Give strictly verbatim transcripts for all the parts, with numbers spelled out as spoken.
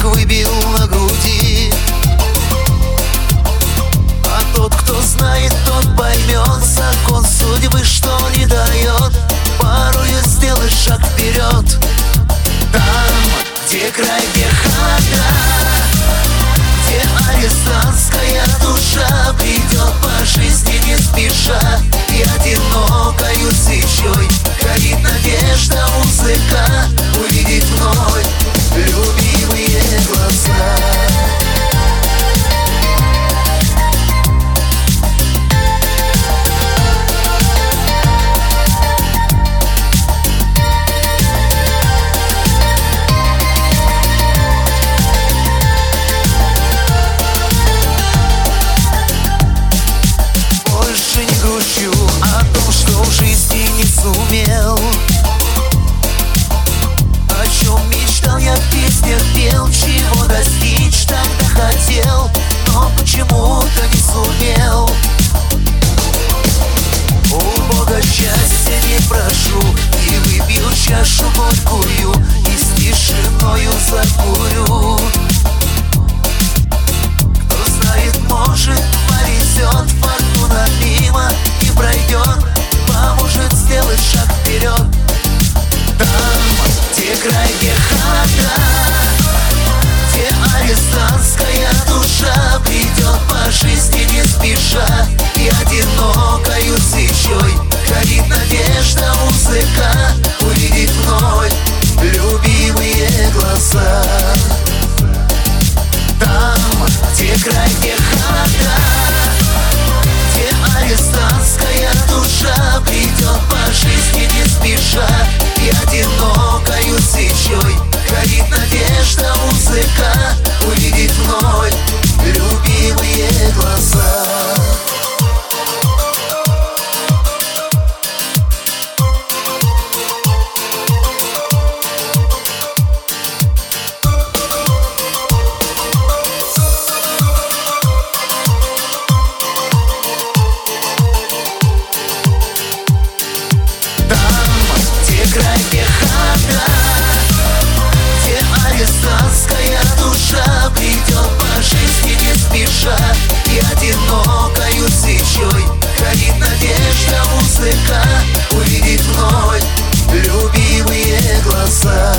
выбил на груди. А тот, кто знает, тот поймет закон судьбы, что не дает порою сделать шаг вперед. Там, где край, где хата, где арестантская душа придет по жизни не спеша, и одинокою свечой горит надежда узыка увидеть вновь любимые глаза. Сумел, о чем мечтал я в песнях пел, чего достичь тогда хотел, но почему-то не сумел. У Бога счастья не прошу, и выпью чашу горькую, и с тишиною закурю. Кто знает, может, повезет, фортуна мимо не пройдет, поможет сделать шаг вперед. Там, где край, где хата, где арестантская душа придет по жизни не спеша, и одинокою свечой горит надежда узыка увидеть вновь любимые глаза. Там, где край, где хата, где арестантская душа придет по жизни не спеша, и одинокою свечой горит надежда узыка увидеть вновь любимые глаза. Край, где хата, где арестантская душа придет по жизни не спеша, и одинокою свечой горит надежда узыка увидеть вновь любимые глаза.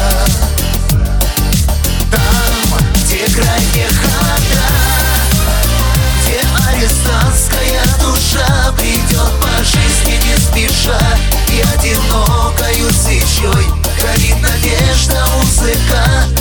Там, где край, где хата, где арестантская душа придет по жизни не спеша, и одинокою свечой горит надежда узыка